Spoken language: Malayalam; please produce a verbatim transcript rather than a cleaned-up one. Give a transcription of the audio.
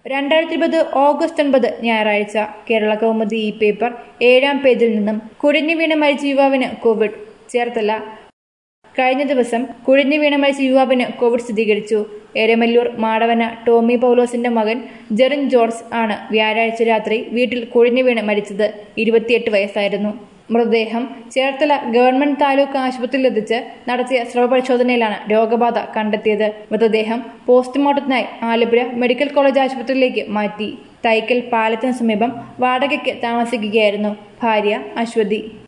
രണ്ടായിരത്തി ഇരുപത് ഓഗസ്റ്റ് ഒൻപത് ഞായറാഴ്ച കേരള കൗമുദി ഈ പേപ്പർ ഏഴാം പേജിൽ നിന്നും കുഴിഞ്ഞു വീണ് മരിച്ച യുവാവിന് കോവിഡ്. ചേർത്തല. കഴിഞ്ഞ ദിവസം കുഴിഞ്ഞു വീണ് മരിച്ച യുവാവിന് കോവിഡ് സ്ഥിരീകരിച്ചു. എരമല്ലൂർ മാടവന ടോമി പൗലോസിന്റെ മകൻ ജെറിൻ ജോർജ് ആണ് വ്യാഴാഴ്ച രാത്രി വീട്ടിൽ കുഴിഞ്ഞു വീണ് മരിച്ചത്. ഇരുപത്തിയെട്ട് വയസ്സായിരുന്നു. മൃതദേഹം ചേർത്തല ഗവൺമെന്റ് താലൂക്ക് ആശുപത്രിയിലെത്തിച്ച് നടത്തിയ സ്രവ പരിശോധനയിലാണ് രോഗബാധ കണ്ടെത്തിയത്. മൃതദേഹം പോസ്റ്റ്മോർട്ടത്തിനായി ആലപ്പുഴ മെഡിക്കൽ കോളേജ് ആശുപത്രിയിലേക്ക് മാറ്റി. തൈക്കൽ പാലത്തിന് സമീപം വാടകയ്ക്ക് താമസിക്കുകയായിരുന്നു ഭാര്യ അശ്വതി.